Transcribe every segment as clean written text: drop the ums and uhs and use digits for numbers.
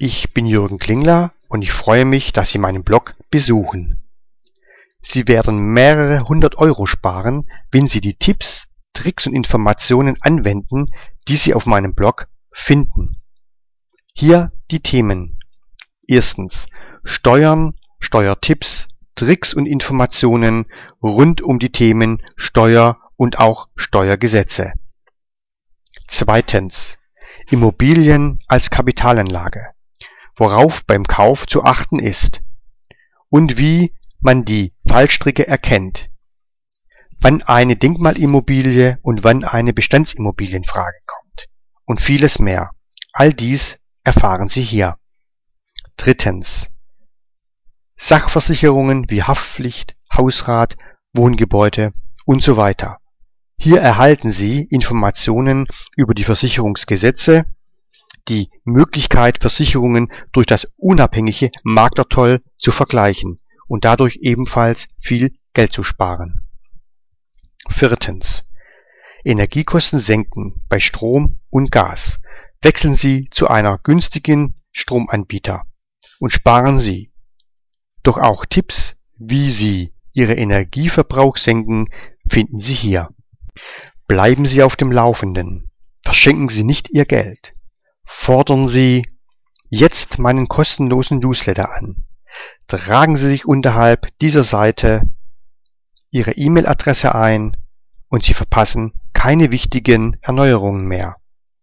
Ich bin Jürgen Klingler und ich freue mich, dass Sie meinen Blog besuchen. Sie werden mehrere 100 € sparen, wenn Sie die Tipps, Tricks und Informationen anwenden, die Sie auf meinem Blog finden. Hier die Themen. Erstens Steuern, Steuertipps, Tricks und Informationen rund um die Themen Steuer und auch Steuergesetze. Zweitens Immobilien als Kapitalanlage, worauf beim Kauf zu achten ist und wie man die Fallstricke erkennt, wann eine Denkmalimmobilie und wann eine Bestandsimmobilie in Frage kommt und vieles mehr. All dies erfahren Sie hier. Drittens Sachversicherungen wie Haftpflicht, Hausrat, Wohngebäude und so weiter. Hier erhalten Sie Informationen über die Versicherungsgesetze, die Möglichkeit, Versicherungen durch das unabhängige Maklertoll zu vergleichen und dadurch ebenfalls viel Geld zu sparen. Viertens Energiekosten senken bei Strom und Gas. Wechseln Sie zu einer günstigen Stromanbieter und sparen Sie. Doch auch Tipps, wie Sie Ihren Energieverbrauch senken, finden Sie hier. Bleiben Sie auf dem Laufenden. Verschenken Sie nicht Ihr Geld. Fordern Sie jetzt meinen kostenlosen Newsletter an. Tragen Sie sich unterhalb dieser Seite Ihre E-Mail-Adresse ein und Sie verpassen keine wichtigen Erneuerungen mehr.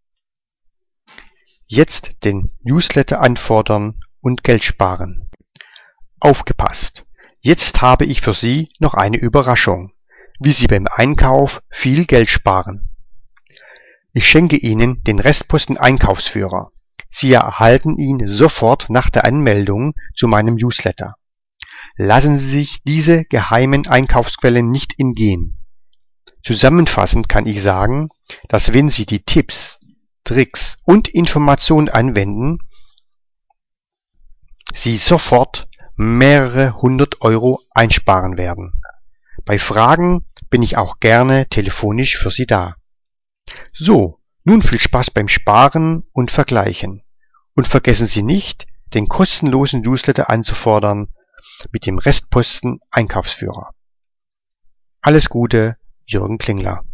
Jetzt den Newsletter anfordern und Geld sparen. Aufgepasst! Jetzt habe ich für Sie noch eine Überraschung, wie Sie beim Einkauf viel Geld sparen. Ich schenke Ihnen den Restposten Einkaufsführer. Sie erhalten ihn sofort nach der Anmeldung zu meinem Newsletter. Lassen Sie sich diese geheimen Einkaufsquellen nicht entgehen. Zusammenfassend kann ich sagen, dass wenn Sie die Tipps, Tricks und Informationen anwenden, Sie sofort mehrere 100 € einsparen werden. Bei Fragen bin ich auch gerne telefonisch für Sie da. So, nun viel Spaß beim Sparen und Vergleichen. Und vergessen Sie nicht, den kostenlosen Newsletter anzufordern mit dem Restposten Einkaufsführer. Alles Gute, Jürgen Klingler.